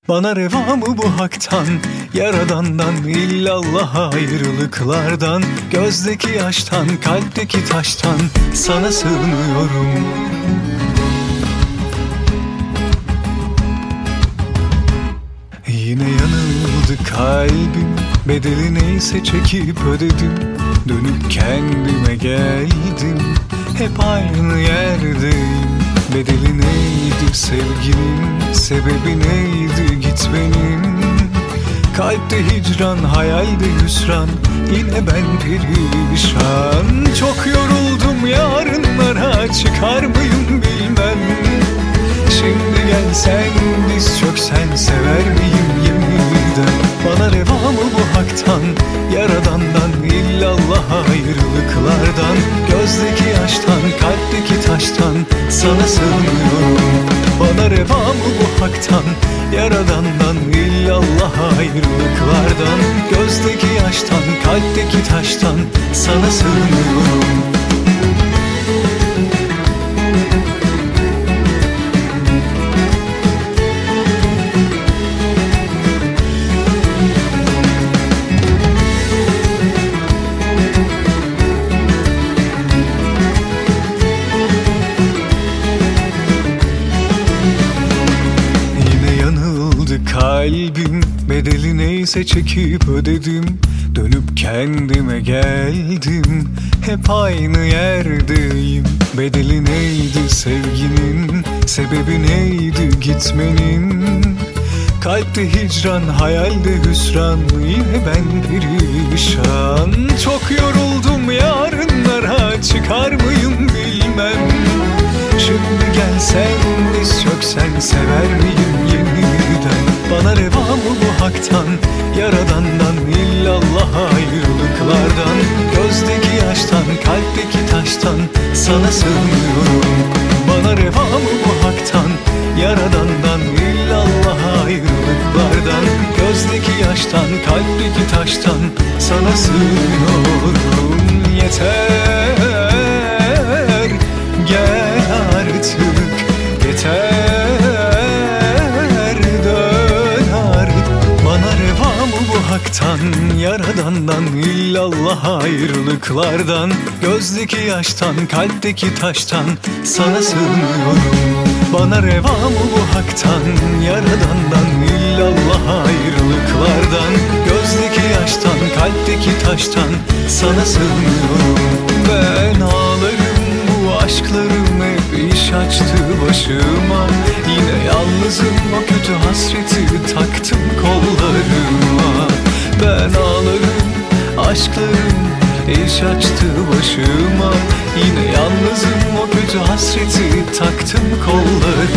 Bana reva mı bu haktan, yaradandan, illallah ayrılıklardan, gözdeki yaştan, kalpteki taştan sana sığınıyorum. Yine yanıldı kalbim, bedeli neyse çekip ödedim. Dönüp kendime geldim, hep aynı yerdeyim. Bedeli neydi sevginin, sebebi neydi gitmenin? Kalpte hicran, hayalde hüsran, yine ben perişan. Çok yoruldum, yarınlara çıkar mıyım bilmem. Şimdi gelsen, diz çöksen, sever miyim yeniden? Bana reva mı bu haktan, yaradandan, illallah ayrılıklardan, gözdeki yaştan, kalpteki taştan sana sığınıyorum. Bana reva mı bu haktan, yaradandan, illallah ayrılıklardan, gözdeki yaştan, kalpteki taştan sana sığınıyorum. Kalbim, bedeli neyse çekip ödedim. Dönüp kendime geldim, hep aynı yerdeyim. Bedeli neydi sevginin, sebebi neydi gitmenin? Kalpte hicran, hayalde hüsran, yine ben perişan. Çok yoruldum, yarınlara çıkar mıyım bilmem. Şimdi gelsen, diz çöksen, sever miyim yeniden? Bana reva mı bu haktan, yaradandan, illallah ayrılıklardan, gözdeki yaştan, kalpteki taştan sana sığınıyorum. Bana reva mı bu haktan, yaradandan, illallah ayrılıklardan, gözdeki yaştan, kalpteki taştan sana sığınıyorum. Yeter, gel artık, yeter. Haktan, yaradandan, illallah ayrılıklardan, gözdeki yaştan, kalpteki taştan sana sığınıyorum. Bana reva mı bu haktan, yaradandan, illallah ayrılıklardan, gözdeki yaştan, kalpteki taştan sana sığınıyorum. Ben ağlarım, bu aşklarım hep iş açtı başıma. Yine yalnızım, o kötü hasreti taktım kollarıma. Ben ağlarım, aşklarım iş açtı başıma. Yine yalnızım, o kötü hasreti taktım kollarıma.